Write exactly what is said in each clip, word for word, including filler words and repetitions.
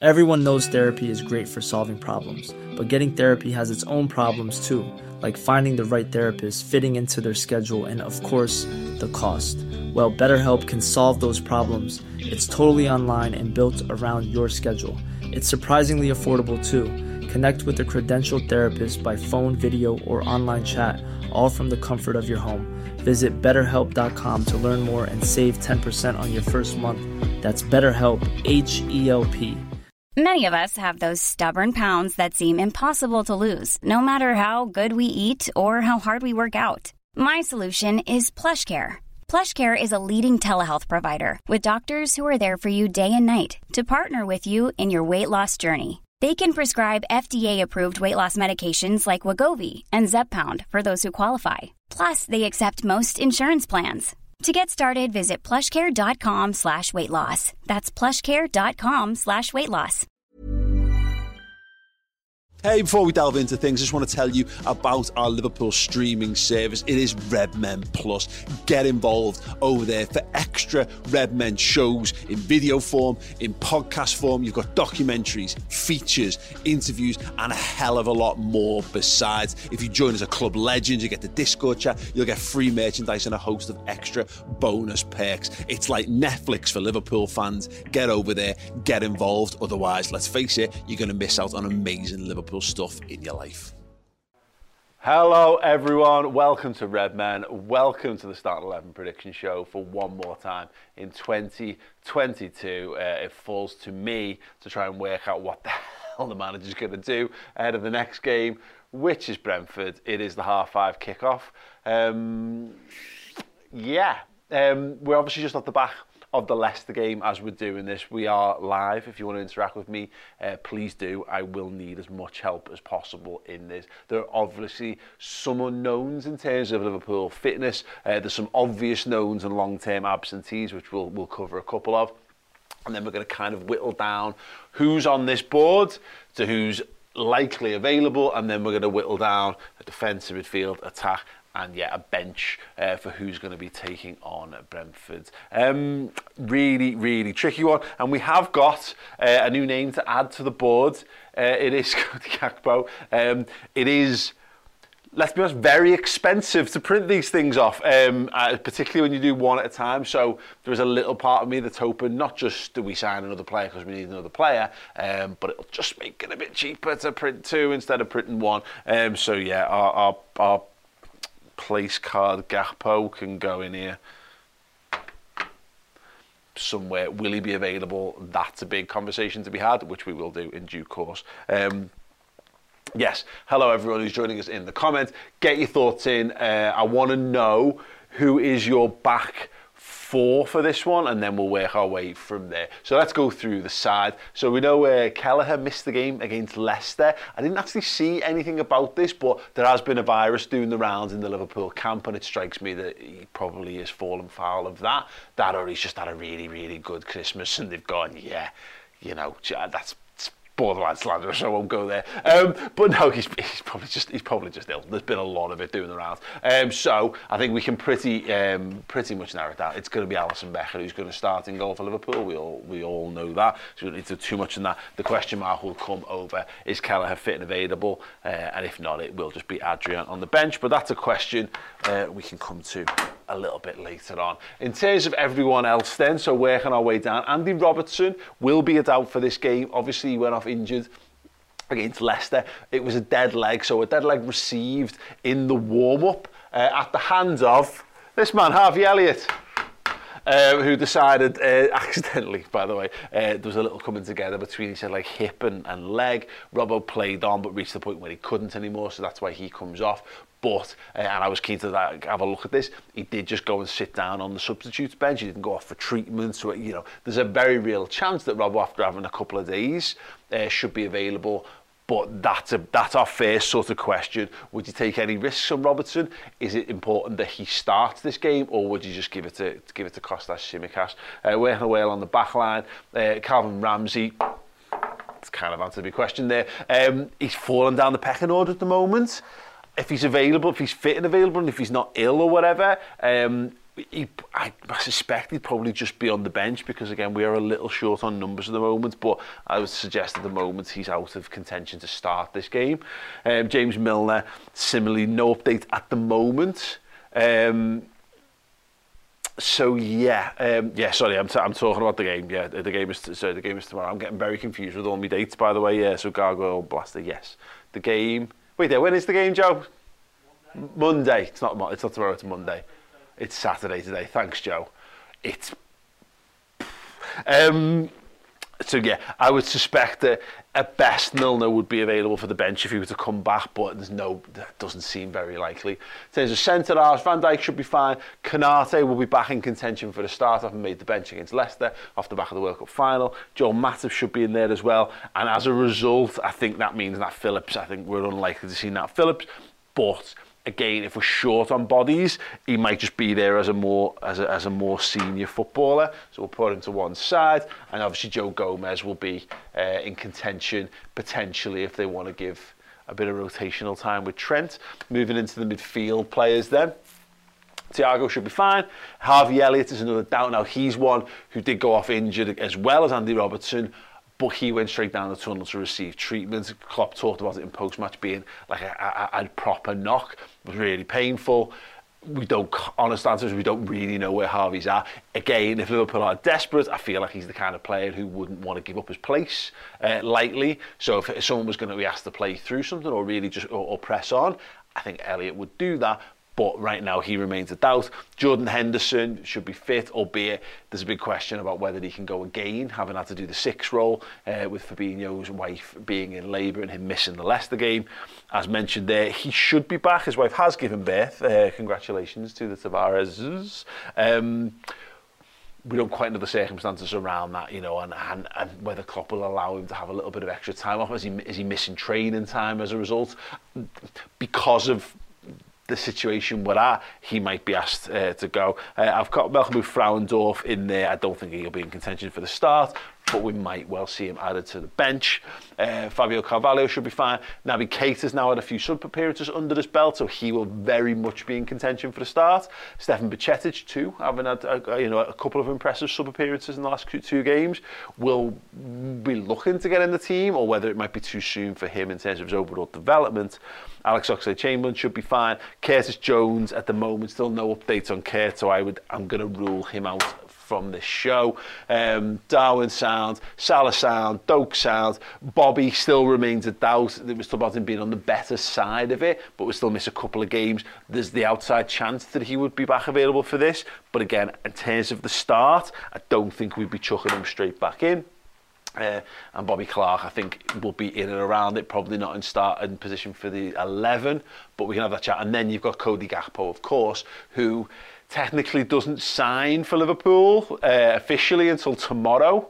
Everyone knows therapy is great for solving problems, but getting therapy has its own problems too, like finding the right therapist, fitting into their schedule, and of course, the cost. Well, BetterHelp can solve those problems. It's totally online and built around your schedule. It's surprisingly affordable too. Connect with a credentialed therapist by phone, video, or online chat, all from the comfort of your home. Visit better help dot com to learn more and save ten percent on your first month. That's BetterHelp, H E L P. Many of us have those stubborn pounds that seem impossible to lose, no matter how good we eat or how hard we work out. My solution is PlushCare. PlushCare is a leading telehealth provider with doctors who are there for you day and night to partner with you in your weight loss journey. They can prescribe F D A-approved weight loss medications like Wegovy and Zepbound for those who qualify. Plus, they accept most insurance plans. To get started, visit plushcare.com slash weight loss. That's plushcare.com slash weight loss. Hey, before we delve into things, I just want to tell you about our Liverpool streaming service. It is Redmen Plus. Get involved over there for extra Redmen shows in video form, in podcast form. You've got documentaries, features, interviews, and a hell of a lot more besides. If you join as a club legend, you get the Discord chat, you'll get free merchandise and a host of extra bonus perks. It's like Netflix for Liverpool fans. Get over there, get involved. Otherwise, let's face it, you're going to miss out on amazing Liverpool stuff in your life. Hello everyone, welcome to Redmen, welcome to the Start eleven prediction show for one more time in twenty twenty-two. Uh, it falls to me to try and work out what the hell the manager's going to do ahead of the next game, which is Brentford. It is the half five kickoff. Um, yeah, um, we're obviously just off the back of the Leicester game as we're doing this. We are live. If you want to interact with me, uh, please do. I will need as much help as possible in this. There are obviously some unknowns in terms of Liverpool fitness. Uh, there's some obvious knowns and long-term absentees, which we'll, we'll cover a couple of. And then we're going to kind of whittle down who's on this board to who's likely available. And then we're going to whittle down a defensive midfield attack and yeah, a bench uh, for who's going to be taking on Brentford. Um, really, really tricky one. And we have got uh, a new name to add to the board. Uh, it is Cody Gakpo. Um, it is, let's be honest, very expensive to print these things off, um, uh, particularly when you do one at a time. So there's a little part of me that's hoping not just do we sign another player because we need another player, um, but it'll just make it a bit cheaper to print two instead of printing one. Um, so yeah, our, our, our place card Gakpo can go in here somewhere. Will he be available? That's a big conversation to be had, which we will do in due course. Um, yes, hello everyone who's joining us in the comments. Get your thoughts in. Uh, I want to know who is your back four for this one, and then we'll work our way from there. So let's go through the side. So we know uh, Kelleher missed the game against Leicester. I didn't actually see anything about this, but there has been a virus doing the rounds in the Liverpool camp, and it strikes me that he probably has fallen foul of that. That or he's just had a really, really good Christmas, and they've gone, yeah, you know, that's borderline slander, so I won't go there. Um, but no, he's, he's probably just he's probably just ill. There's been a lot of it doing the rounds. Um, so I think we can pretty um, pretty much narrow it down. It's going to be Alisson Becker who's going to start in goal for Liverpool. We all we all know that. So we don't need to do too much in that. The question mark will come over: is Kelleher fit and available? Uh, and if not, it will just be Adrian on the bench. But that's a question uh, we can come to a little bit later on. In terms of everyone else then, so working our way down, Andy Robertson will be a doubt for this game. Obviously he went off injured against Leicester. It was a dead leg, so a dead leg received in the warm-up uh, at the hands of this man, Harvey Elliott. Uh, who decided, uh, accidentally, by the way, uh, there was a little coming together between, he said, like hip and, and leg. Robbo played on, but reached the point where he couldn't anymore, so that's why he comes off. But, uh, and I was keen to that, have a look at this, he did just go and sit down on the substitutes bench. He didn't go off for treatment. So, you know, there's a very real chance that Robbo, after having a couple of days, uh, should be available. But that's, a, that's our first sort of question. Would you take any risks on Robertson? Is it important that he starts this game, or would you just give it to, give it to Kostas Tsimikas? Uh, working away on the back line, uh, Calvin Ramsey, it's kind of answered my question there. Um, he's fallen down the pecking order at the moment. If he's available, if he's fit and available, and if he's not ill or whatever, um, he, I, I suspect he'd probably just be on the bench because, again, we are a little short on numbers at the moment, but I would suggest at the moment he's out of contention to start this game. Um, James Milner, similarly, no update at the moment. Um, so, yeah, um, yeah, sorry, I'm, t- I'm talking about the game. Yeah, the game is t- sorry, the game is tomorrow. I'm getting very confused with all my dates, by the way. Yeah, so Gargoyle Blaster, yes. The game... Wait there, when is the game, Joe? Monday. Monday. It's not, it's not tomorrow, it's Monday. It's Saturday today. Thanks, Joe. It's... Um, so, yeah, I would suspect that at best Milner would be available for the bench if he were to come back, but there's no, that doesn't seem very likely. In terms of centre-halves, Van Dijk should be fine. Konate will be back in contention for the start, having made the bench against Leicester off the back of the World Cup final. Joel Matip should be in there as well. And as a result, I think that means Nat Phillips, I think we're unlikely to see Nat Phillips, but... Again, if we're short on bodies, he might just be there as a more as a, as a more senior footballer. So we'll put him to one side, and obviously Joe Gomez will be uh, in contention potentially if they want to give a bit of rotational time with Trent. Moving into the midfield players then. Thiago should be fine. Harvey Elliott is another doubt. Now he's one who did go off injured as well as Andy Robertson, but he went straight down the tunnel to receive treatment. Klopp talked about it in post-match being like a, a, a proper knock. It was really painful. We don't, honest answers, we don't really know where Harvey's at. Again, if Liverpool are desperate, I feel like he's the kind of player who wouldn't want to give up his place uh, lightly. So if, if someone was going to be asked to play through something or really just or, or press on, I think Elliott would do that. But right now he remains a doubt. Jordan Henderson should be fit, albeit there's a big question about whether he can go again, having had to do the six role uh, with Fabinho's wife being in labour and him missing the Leicester game. As mentioned there, he should be back. His wife has given birth. Uh, congratulations to the Tavares. Um, we don't quite know the circumstances around that, you know, and, and, and whether Klopp will allow him to have a little bit of extra time off. Is he, is he missing training time as a result? Because of the situation we're at, he might be asked uh, to go. Uh, I've got Malcolm Frauendorf in there. I don't think he'll be in contention for the start, but we might well see him added to the bench. Uh, Fabio Carvalho should be fine. Naby Keita's now had a few sub appearances under his belt, so he will very much be in contention for the start. Stefan Bajcetic too, having had a, you know a couple of impressive sub appearances in the last two games, will be looking to get in the team, or whether it might be too soon for him in terms of his overall development. Alex Oxlade-Chamberlain should be fine. Curtis Jones at the moment, still no updates on Kurt, so I would I'm going to rule him out from this show. Um, Darwin sound, Salah sound, Doak sound. Bobby still remains a doubt. It was about him being on the better side of it, but we still miss a couple of games. There's the outside chance that he would be back available for this, but again, in terms of the start, I don't think we'd be chucking him straight back in. Uh, and Bobby Clark, I think, will be in and around it, probably not in starting position for the eleven, but we can have that chat. And then you've got Cody Gakpo, of course, who technically doesn't sign for Liverpool uh, officially until tomorrow,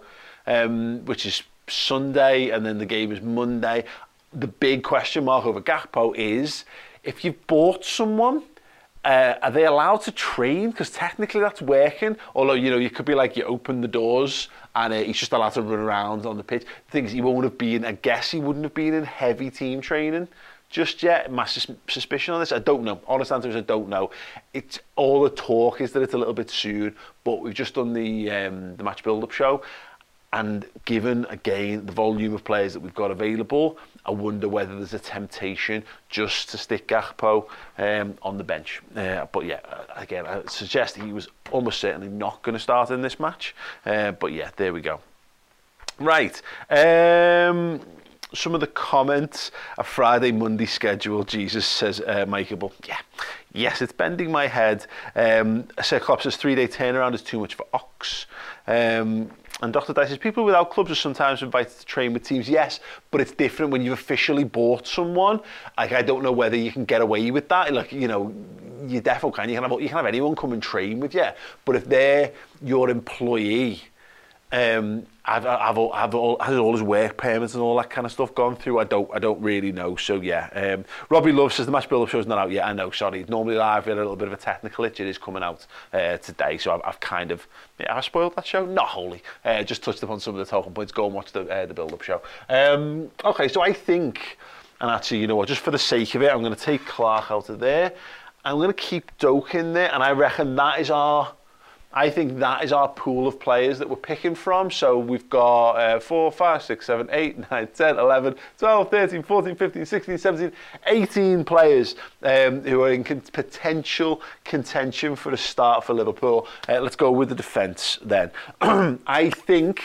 um, which is Sunday, and then the game is Monday. The big question mark over Gakpo is, if you've bought someone, Uh, are they allowed to train? Because technically that's working. Although, you know, you could be like, you open the doors and uh, he's just allowed to run around on the pitch. The thing is, he won't have been, I guess he wouldn't have been in heavy team training just yet. My sus- suspicion on this, I don't know. Honest answer is I don't know. It's all the talk is that it's a little bit soon, but we've just done the um, the match build-up show. And given, again, the volume of players that we've got available, I wonder whether there's a temptation just to stick Gakpo um, on the bench. Uh, but yeah, again, I suggest he was almost certainly not going to start in this match. Uh, but yeah, there we go. Right. Um, some of the comments. A Friday, Monday schedule, Jesus, says uh, Mikeable. Yeah. Yes, it's bending my head. Um, Sir Klopp says three-day turnaround is too much for Ox. Um, and Doctor Dice says people without clubs are sometimes invited to train with teams. Yes, but it's different when you've officially bought someone. Like, I don't know whether you can get away with that. Like, you know, you definitely can. You can have, you can have anyone come and train with you. But if they're your employee, um, I've, I've, I've all, has all his work permits and all that kind of stuff gone through? I don't, I don't really know. So yeah, um, Robbie Love says the match build-up show's not out yet. I know, sorry. Normally live, we had a little bit of a technical itch. It is coming out uh, today, so I've, I've kind of, yeah, I spoiled that show. Not wholly. Uh, just touched upon some of the talking points. Go and watch the uh, the build-up show. Um, okay, so I think, and actually, you know what? Just for the sake of it, I'm going to take Clark out of there. I'm going to keep Doak in there, and I reckon that is our... I think that is our pool of players that we're picking from. So we've got uh, four, five, six, seven, eight, nine, ten, eleven, twelve, thirteen, fourteen, fifteen, sixteen, seventeen, eighteen players um, who are in con- potential contention for a start for Liverpool. Uh, let's go with the defence then. I think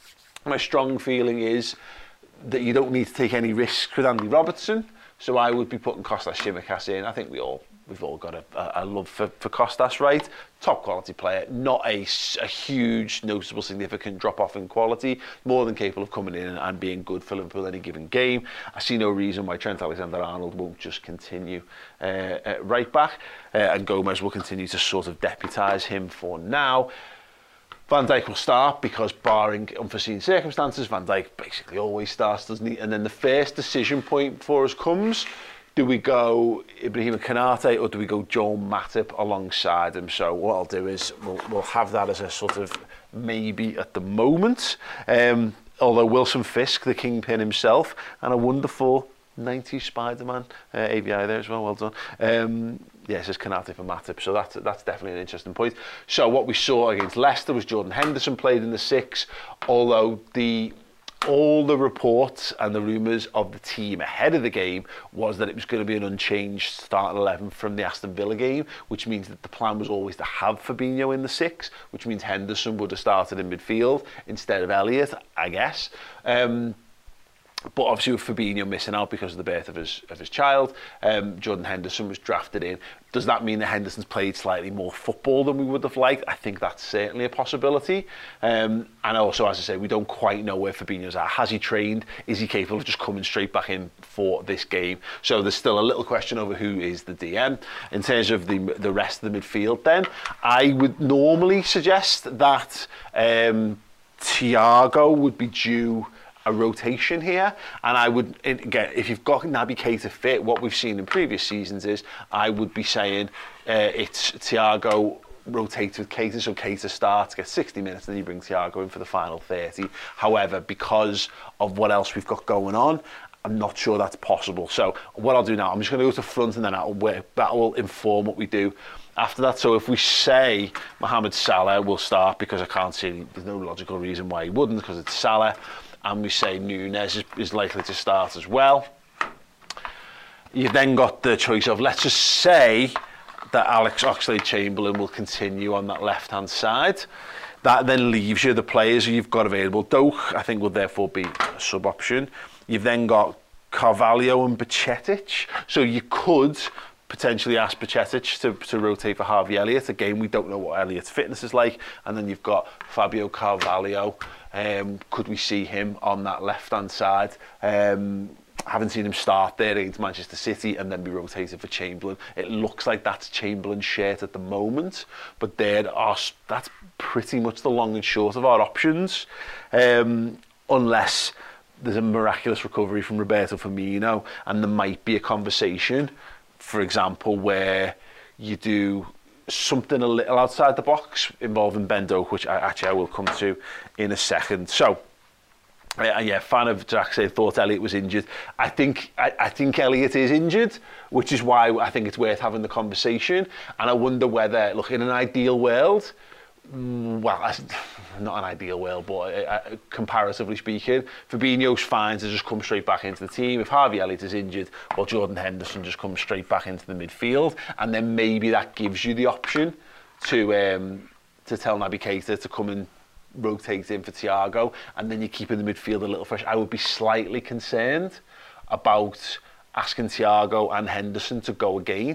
my strong feeling is that you don't need to take any risks with Andy Robertson. So I would be putting Kostas Tsimikas in. I think we all... We've all got a, a love for, for Kostas, right? Top quality player, not a, a huge, noticeable, significant drop-off in quality, more than capable of coming in and, and being good for Liverpool any given game. I see no reason why Trent Alexander-Arnold won't just continue uh, at right back, uh, and Gomez will continue to sort of deputise him for now. Van Dijk will start because, barring unforeseen circumstances, Van Dijk basically always starts, doesn't he? And then the first decision point for us comes... Do we go Ibrahima Konate or do we go Joel Matip alongside him? So what I'll do is we'll, we'll have that as a sort of maybe at the moment. Um, although Wilson Fisk, the kingpin himself, and a wonderful nineties Spider-Man uh, A V I there as well, well done. Um, yeah, it says Konate for Matip, so that's, that's definitely an interesting point. So what we saw against Leicester was Jordan Henderson played in the six, although the... all the reports and the rumours of the team ahead of the game was that it was going to be an unchanged starting eleven from the Aston Villa game, which means that the plan was always to have Fabinho in the six, which means Henderson would have started in midfield instead of Elliott, I guess. Um, But obviously with Fabinho missing out because of the birth of his of his child, um, Jordan Henderson was drafted in. Does that mean that Henderson's played slightly more football than we would have liked? I think that's certainly a possibility. Um, and also, as I say, we don't quite know where Fabinho's at. Has he trained? Is he capable of just coming straight back in for this game? So there's still a little question over who is the D M. In terms of the the rest of the midfield then, I would normally suggest that um, Thiago would be due a rotation here, and I would, again, if you've got Naby Keita fit, what we've seen in previous seasons is I would be saying uh, it's Thiago rotates with Keita, so Keita starts, gets sixty minutes, and then you bring Thiago in for the final thirty. However, because of what else we've got going on, I'm not sure that's possible. So what I'll do now, I'm just going to go to front, and then that'll, that will inform what we do after that. So if we say Mohamed Salah will start, because I can't see, there's no logical reason why he wouldn't, because it's Salah, and we say Núñez is, is likely to start as well. You've then got the choice of, let's just say that Alex Oxlade-Chamberlain will continue on that left-hand side. That then leaves you the players who you've got available. Doak, I think, will therefore be a sub-option. You've then got Carvalho and Bajcetic. So you could potentially ask Bajcetic to, to rotate for Harvey Elliott. Again, we don't know what Elliott's fitness is like. And then you've got Fabio Carvalho. Um, could we see him on that left-hand side? Um, haven't seen him start there against Manchester City and then be rotated for Chamberlain. It looks like that's Chamberlain's shirt at the moment, but there are, that's pretty much the long and short of our options, um, unless there's a miraculous recovery from Roberto Firmino, and there might be a conversation, for example, where you do something a little outside the box involving Ben Doak, which I, actually I will come to in a second. So, uh, yeah, fan of Jack said thought Elliott was injured. I think I, I think Elliott is injured, which is why I think it's worth having the conversation. And I wonder whether, look, in an ideal world, well, not an ideal world, but uh, comparatively speaking, Fabinho's fine to just come straight back into the team. If Harvey Elliott is injured, well, Jordan Henderson just comes straight back into the midfield, and then maybe that gives you the option to um, to tell Naby Keita to come and rotate in for Thiago, and then you're keeping the midfield a little fresh. I would be slightly concerned about asking Thiago and Henderson to go again.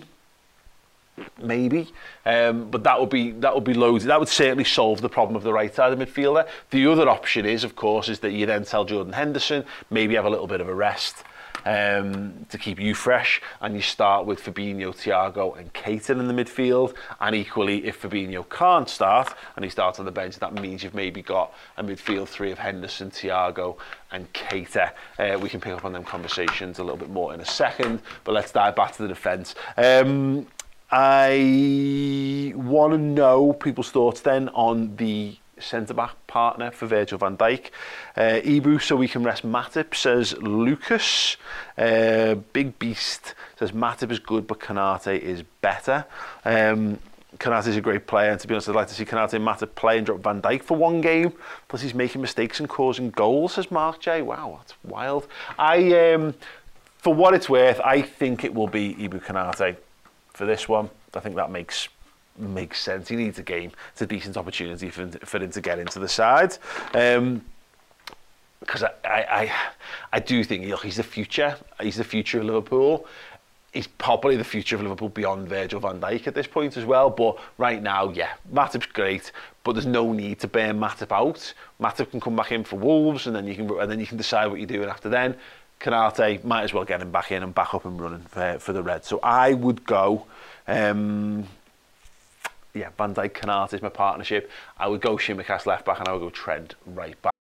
Maybe, um, but that would be that would be loads. That would certainly solve the problem of the right side of midfielder. The other option is, of course, is that you then tell Jordan Henderson maybe have a little bit of a rest um, to keep you fresh, and you start with Fabinho, Thiago, and Keita in the midfield. And equally, if Fabinho can't start and he starts on the bench, that means you've maybe got a midfield three of Henderson, Thiago, and Keita. Uh, we can pick up on them conversations a little bit more in a second, but let's dive back to the defence. Um, I want to know people's thoughts then on the centre-back partner for Virgil van Dijk. Uh, Ibu, so we can rest Matip, says Lucas. Uh, Big Beast says Matip is good, but Konate is better. Um, Konate is a great player, and to be honest, I'd like to see Konate and Matip play and drop Van Dijk for one game. Plus, he's making mistakes and causing goals, says Mark J. Wow, that's wild. I, um, for what it's worth, I think it will be Ibu Konate for this one. I think that makes makes sense. He needs a game. It's a decent opportunity for, for him to get into the side. Um, because I, I, I, I do think look, he's the future. He's the future of Liverpool. He's probably the future of Liverpool beyond Virgil van Dijk at this point as well. But right now, yeah, Matip's great, but there's no need to burn Matip out. Matip can come back in for Wolves, and then you can and then you can decide what you're doing after then. Konate might as well get him back in and back up and running for, for the Reds. So I would go. Um, Yeah, Van Dijk, Konate is my partnership. I would go Tsimikas left back and I would go Trent right back.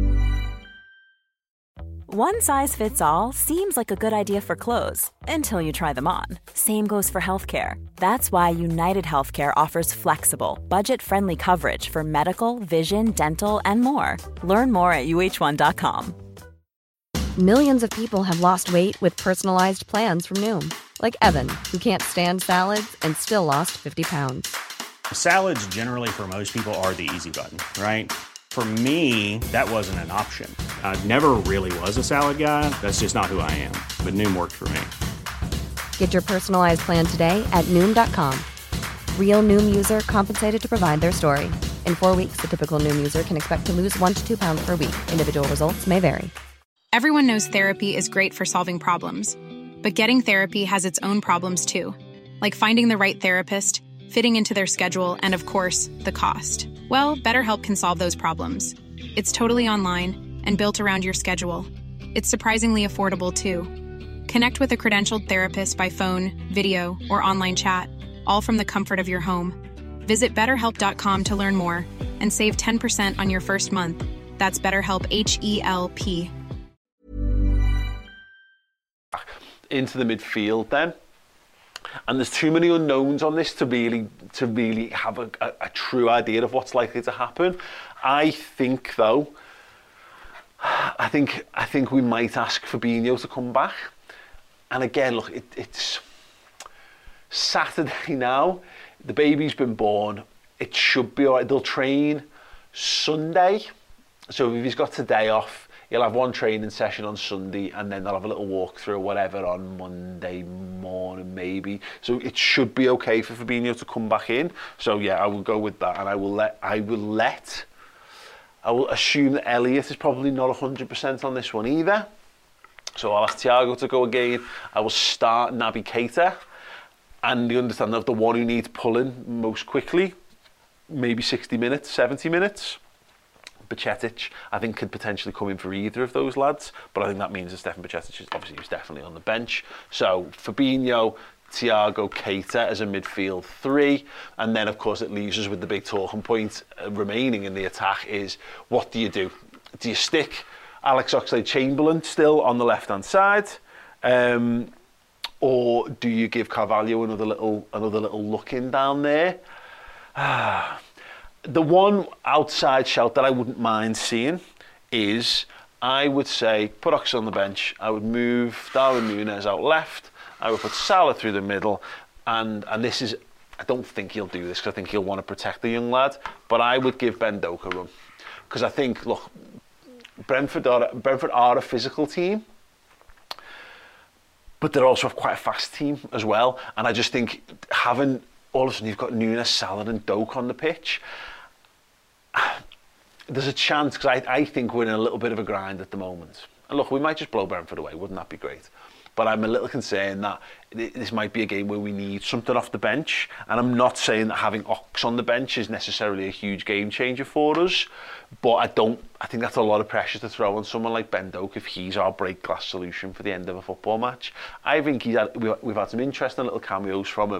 One size fits all seems like a good idea for clothes until you try them on. Same goes for healthcare. That's why United Healthcare offers flexible, budget-friendly coverage for medical, vision, dental, and more. Learn more at U H one dot com. Millions of people have lost weight with personalized plans from Noom. Like Evan, who can't stand salads and still lost fifty pounds. Salads generally for most people are the easy button, right? For me, that wasn't an option. I never really was a salad guy. That's just not who I am. But Noom worked for me. Get your personalized plan today at Noom dot com. Real Noom user compensated to provide their story. In four weeks, the typical Noom user can expect to lose one to two pounds per week. Individual results may vary. Everyone knows therapy is great for solving problems. But getting therapy has its own problems too. Like finding the right therapist, fitting into their schedule, and of course, the cost. Well, BetterHelp can solve those problems. It's totally online and built around your schedule. It's surprisingly affordable too. Connect with a credentialed therapist by phone, video, or online chat, all from the comfort of your home. Visit better help dot com to learn more and save ten percent on your first month. That's BetterHelp, H E L P. Into the midfield then. And there's too many unknowns on this to really to really have a, a, a true idea of what's likely to happen. I think though, I think I think we might ask Fabinho to come back. And again, look, it, it's Saturday now. The baby's been born. It should be all right. They'll train Sunday. So if he's got today off, he'll have one training session on Sunday, and then they'll have a little walkthrough or whatever on Monday morning, maybe. So it should be okay for Fabinho to come back in. So yeah, I will go with that, and I will let. I will let. I will assume that Elliott is probably not one hundred percent on this one either. So I'll ask Thiago to go again. I will start Naby Keita, and the understanding of the one who needs pulling most quickly, maybe sixty minutes, seventy minutes. Bajcetic, I think, could potentially come in for either of those lads, but I think that means that Stefan Bajcetic is obviously he's definitely on the bench. So Fabinho, Thiago, Keita as a midfield three, and then of course it leaves us with the big talking point uh, remaining in the attack is what do you do? Do you stick Alex Oxlade-Chamberlain still on the left-hand side, um, or do you give Carvalho another little another little look in down there? Ah. The one outside shout that I wouldn't mind seeing is, I would say, put Ox on the bench. I would move Darwin Núñez out left. I would put Salah through the middle. And and this is, I don't think he'll do this because I think he'll want to protect the young lad. But I would give Ben Doak a run. Because I think, look, Brentford are, Brentford are a physical team. But they're also quite a fast team as well. And I just think having, all of a sudden you've got Núñez, Salah and Doak on the pitch. There's a chance, because I, I think we're in a little bit of a grind at the moment. And look, we might just blow Brentford away, wouldn't that be great? But I'm a little concerned that this might be a game where we need something off the bench. And I'm not saying that having Ox on the bench is necessarily a huge game changer for us. But I don't, I think that's a lot of pressure to throw on someone like Ben Doak if he's our break glass solution for the end of a football match. I think he's had, we've had some interesting little cameos from him.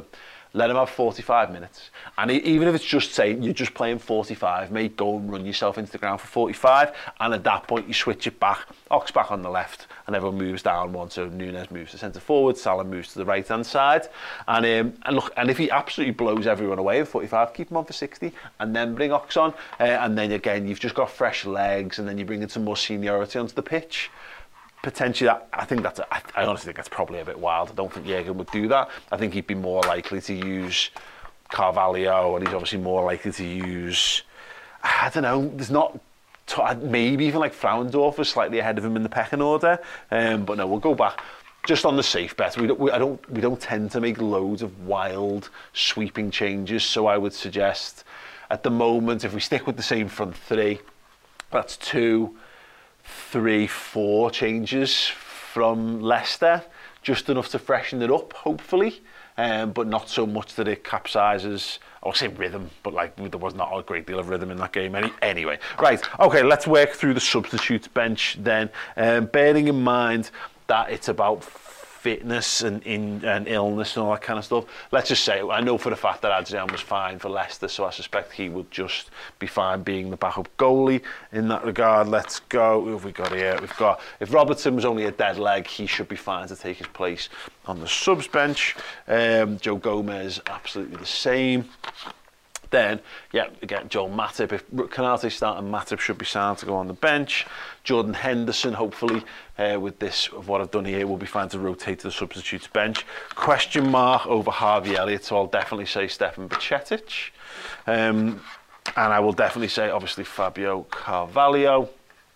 Let him have forty-five minutes. And even if it's just saying you're just playing forty-five, mate, go and run yourself into the ground for forty-five. And at that point, you switch it back. Ox back on the left, and everyone moves down one. So Nunes moves to centre forward, Salah moves to the right-hand side. And um, and look, and if he absolutely blows everyone away in forty-five, keep him on for sixty, and then bring Ox on. Uh, and then again, you've just got fresh legs, and then you bring in some more seniority onto the pitch. Potentially, that, I think that's. A, I, I honestly think that's probably a bit wild. I don't think Jurgen would do that. I think he'd be more likely to use Carvalho, and he's obviously more likely to use. I don't know. There's not. Maybe even like Frauendorf is slightly ahead of him in the pecking order. Um, but no, we'll go back just on the safe bet. We don't. We, I don't. We don't tend to make loads of wild, sweeping changes. So I would suggest, at the moment, if we stick with the same front three, that's two. three, four changes from Leicester, just enough to freshen it up, hopefully, um, but not so much that it capsizes, I would say rhythm, but like there was not a great deal of rhythm in that game any, anyway. Right, okay, let's work through the substitutes bench then, um, bearing in mind that it's about fitness and, in, and illness and all that kind of stuff. Let's just say, I know for the fact that Adrian was fine for Leicester, so I suspect he would just be fine being the backup goalie in that regard. Let's go. Who have we got here? We've got, if Robertson was only a dead leg, he should be fine to take his place on the subs bench. Um, Joe Gomez, absolutely the same. Then, yeah, again, Joel Matip. If Konaté starting, Matip should be sound to go on the bench. Jordan Henderson, hopefully, uh, with this, of what I've done here, will be fine to rotate to the substitutes bench. Question mark over Harvey Elliott, so I'll definitely say Stefan Bajcetic. Um, and I will definitely say, obviously, Fabio Carvalho.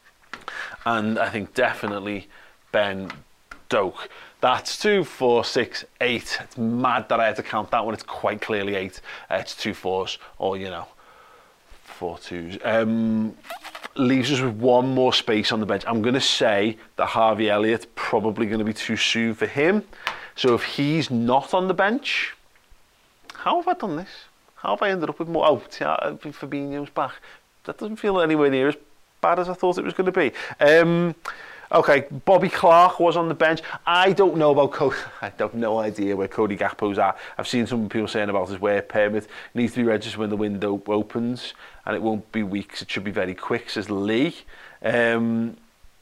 And I think definitely Ben Doak. That's two, four, six, eight. It's mad that I had to count that one. It's quite clearly eight. Uh, it's two fours, or, you know, four twos. Um, leaves us with one more space on the bench. I'm going to say that Harvey Elliott probably going to be too soon for him. So if he's not on the bench, how have I done this? How have I ended up with more? Oh, yeah, Fabinho's back. That doesn't feel anywhere near as bad as I thought it was going to be. Um... Okay, Bobby Clark was on the bench. I don't know about Cody. I have no idea where Cody Gakpo's at. I've seen some people saying about his work permit. It needs to be registered when the window opens, and it won't be weeks. It should be very quick, says Lee. Um,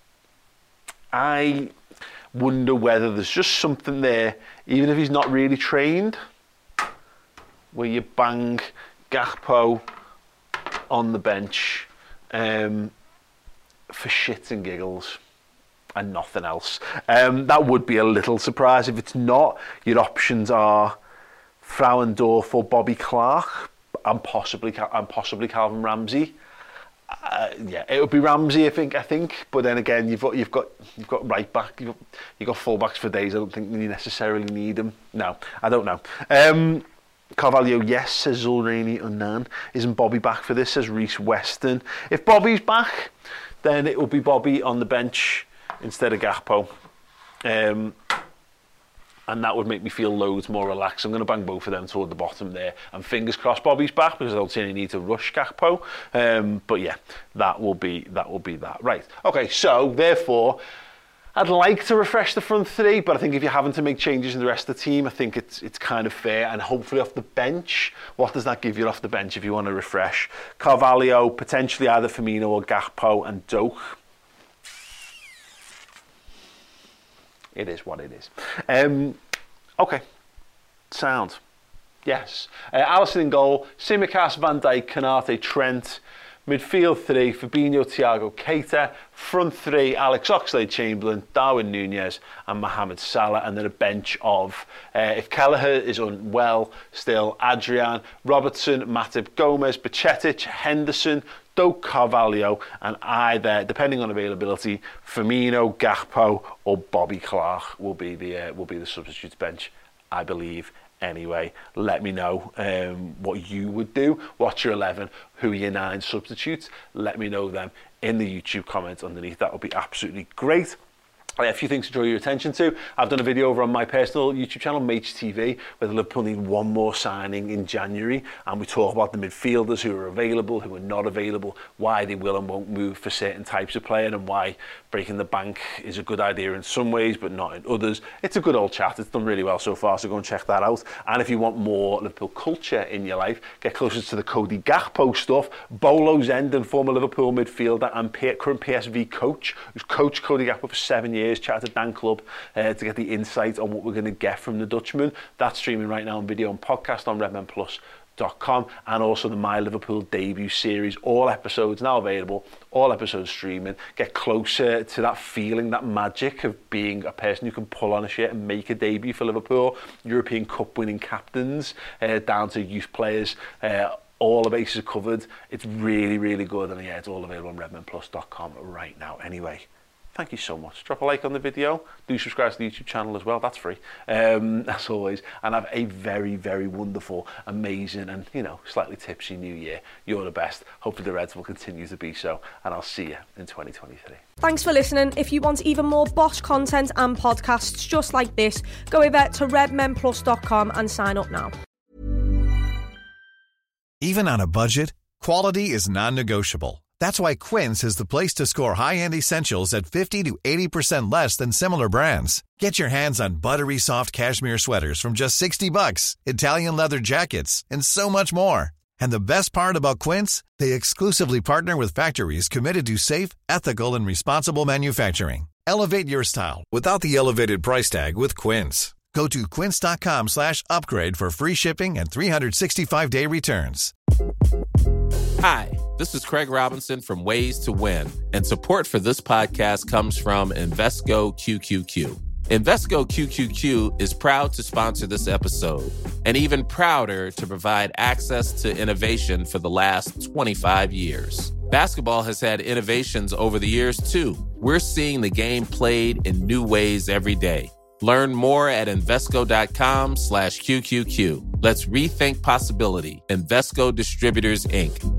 I wonder whether there's just something there, even if he's not really trained, where you bang Gakpo on the bench um, for shits and giggles. And nothing else. Um, that would be a little surprise. If it's not, your options are Frauendorf or Bobby Clark, and possibly and possibly Calvin Ramsey. Uh, yeah, it would be Ramsey, I think. I think, but then again, you've got you've got you've got right back, you've got, you've got full backs for days. I don't think you necessarily need them. No, I don't know. Um, Carvalho, yes, says Zulreini Unan. Isn't Bobby back for this? Says Reece Weston. If Bobby's back, then it will be Bobby on the bench instead of Gakpo, um, and that would make me feel loads more relaxed. I'm going to bang both of them toward the bottom there, and fingers crossed Bobby's back, because I don't see any need to rush Gakpo. Um, but yeah, that will be that will be that. Right. Okay. So therefore, I'd like to refresh the front three, but I think if you're having to make changes in the rest of the team, I think it's it's kind of fair. And hopefully off the bench, what does that give you off the bench if you want to refresh? Carvalho, potentially either Firmino or Gakpo, and Doak. It is what it is. Um, okay, sound. Yes. Uh, Alisson in goal, Tsimikas, Van Dijk, Konaté, Trent. Midfield three, Fabinho, Thiago, Keita. Front three, Alex Oxlade-Chamberlain, Darwin Núñez and Mohamed Salah. And then a bench of, uh, if Kelleher is unwell, still Adrian, Robertson, Matip, Gomez, Bajcetic, Henderson, Doak, Carvalho, and either, depending on availability, Firmino, Gakpo or Bobby Clark will be the uh, will be the substitutes bench, I believe. Anyway, let me know um, what you would do. What's your eleven? Who are your nine substitutes? Let me know them in the YouTube comments underneath. That would be absolutely great. A few things to draw your attention to. I've done a video over on my personal YouTube channel, Mates T V, where Liverpool need one more signing in January, and we talk about the midfielders who are available, who are not available, why they will and won't move for certain types of player, and why breaking the bank is a good idea in some ways, but not in others. It's a good old chat. It's done really well so far, so go and check that out. And if you want more Liverpool culture in your life, get closer to the Cody Gakpo stuff. Bolo Zenden, former Liverpool midfielder and current P S V coach, who's coached Cody Gakpo for seven years. Chat to Dan Club uh, to get the insight on what we're going to get from the Dutchman. That's streaming right now on video and podcast on redmen plus dot com, and also the My Liverpool debut series. All episodes now available, all episodes streaming. Get closer to that feeling, that magic of being a person who can pull on a shirt and make a debut for Liverpool. European Cup winning captains, uh, down to youth players. Uh, all the bases are covered. It's really, really good, and yeah, it's all available on redmen plus dot com right now. Anyway, thank you so much. Drop a like on the video. Do subscribe to the YouTube channel as well. That's free, um, as always. And have a very, very wonderful, amazing, and, you know, slightly tipsy new year. You're the best. Hopefully the Reds will continue to be so. And I'll see you in twenty twenty-three. Thanks for listening. If you want even more Bosch content and podcasts just like this, go over to redmen plus dot com and sign up now. Even on a budget, quality is non-negotiable. That's why Quince is the place to score high-end essentials at fifty to eighty percent less than similar brands. Get your hands on buttery soft cashmere sweaters from just sixty bucks, Italian leather jackets, and so much more. And the best part about Quince, they exclusively partner with factories committed to safe, ethical, and responsible manufacturing. Elevate your style without the elevated price tag with Quince. Go to quince.com slash upgrade for free shipping and three sixty-five day returns. Hi, this is Craig Robinson from Ways to Win, and support for this podcast comes from Invesco Q Q Q. Invesco Q Q Q is proud to sponsor this episode, and even prouder to provide access to innovation for the last twenty-five years. Basketball has had innovations over the years, too. We're seeing the game played in new ways every day. Learn more at Invesco.com slash QQQ. Let's rethink possibility. Invesco Distributors, Incorporated.